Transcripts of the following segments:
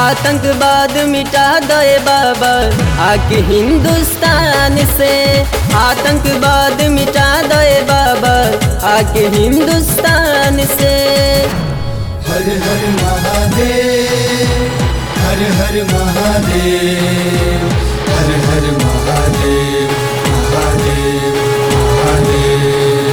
आतंकवाद मिटा दे बाबा आके हिंदुस्तान से। आतंकवाद मिटा दे बाबा आके हिंदुस्तान से। हर हर महादेव, हर हर महादेव, हर हर महादेव, महादेव महादेव।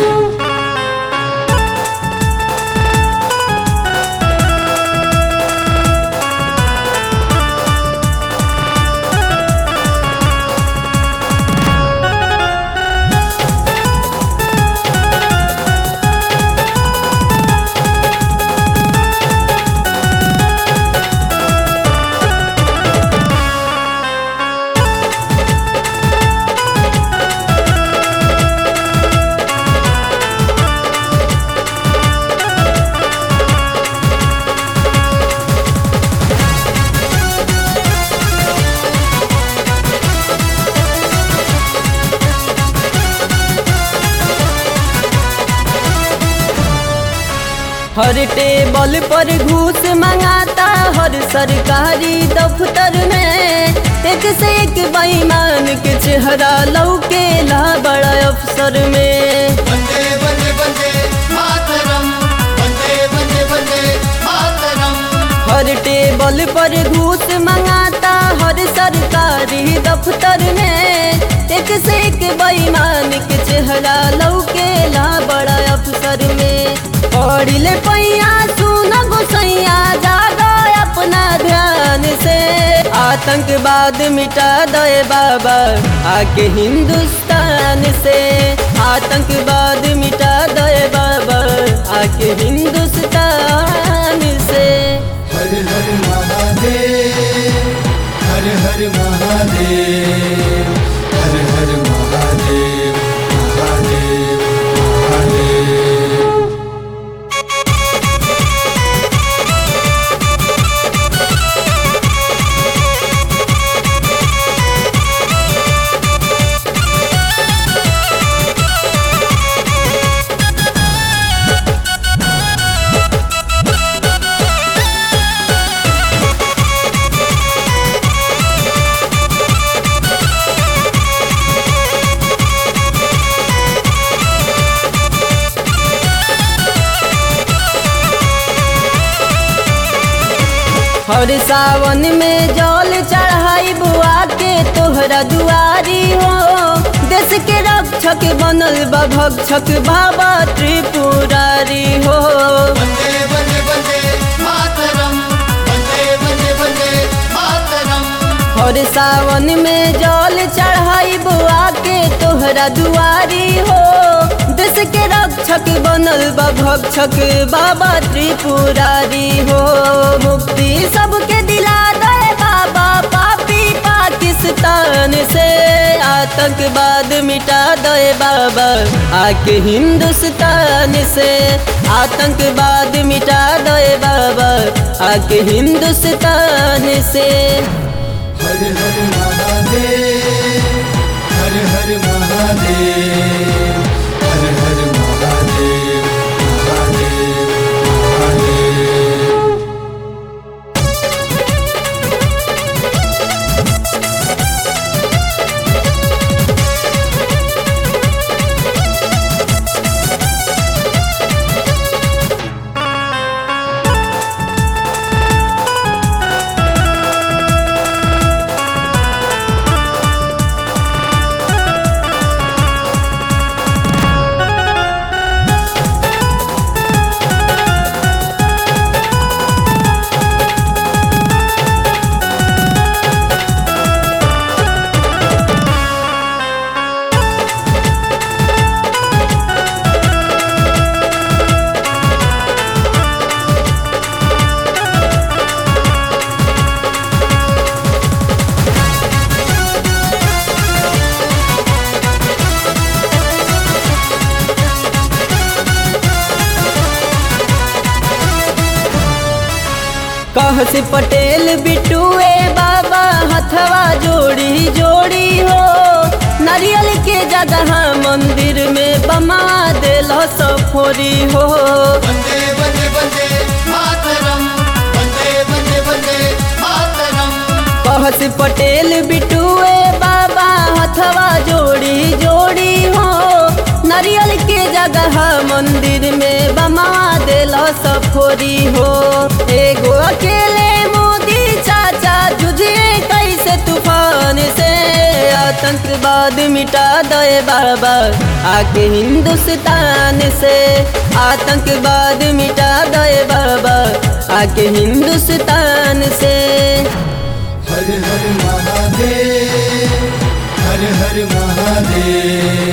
हर टेबल पर घूस मंगाता हर सरकारी दफ्तर में। एक से एक बेईमान के चेहरा लौकेला बड़ा अफसर में। वंदे वंदे वंदे मातरम, वंदे वंदे वंदे मातरम। हर टेबल पर घूस मंगाता हर सरकारी दफ्तर में। एक से एक बेईमान के चेहरा लौकेला बड़ा अफसर में। पढ़िले पैया सुन गोसैया जागा अपना ध्यान से। आतंकवाद मिटा दे बाबा आके हिंदुस्तान से। आतंकवाद मिटा दे बाबा आके हिंदुस्तान से। हर हर महादेव, हर हर महादेव, हर हर महादेव, महादेव महादेव। हर सावन में जल चढ़ाई बुआ के तोहरा दुआरी हो। देश के रक्षक बनल बा भक्षक बाबा त्रिपुरारी हो। वंदे वंदे वंदे मातरम, वंदे वंदे वंदे मातरम। हर सावन में जल चढ़ाई बुआ के तोहरा दुआरी हो। देश के रक्षक बनल बा भक्षक बाबा त्रिपुरारी हो। मुक्ति सबके दिला दे बाबा पापी पाकिस्तान से। आतंकवाद मिटा दे बाबा आके हिंदुस्तान से। आतंकवाद मिटा दे बाबा आके हिंदुस्तान से। हर हर महादेव, हर हर महादेव, हर हर महादेव, महादेव महादेव। कह से पटेल बिटुए बाबा हथवा जोड़ी जोड़ी हो। नारियल के जगह मंदिर में बमा देल सफोरी हो। वंदे वंदे वंदे मातरम, वंदे वंदे वंदे मातरम। पटेल बिटुए बाबा हथवा जोड़ी जोड़ी हो, नारियल के जगह मंदिर में बमा देला सफोरी हो। एगो अकेले मोदी चाचा जुझे कैसे तूफान से, आतंकवाद मिटा दे बाबा आके हिंदुस्तान से, आतंकवाद मिटा दे बाबा आके हिंदुस्तान से। हर हर महादेव, हर हर महादेव।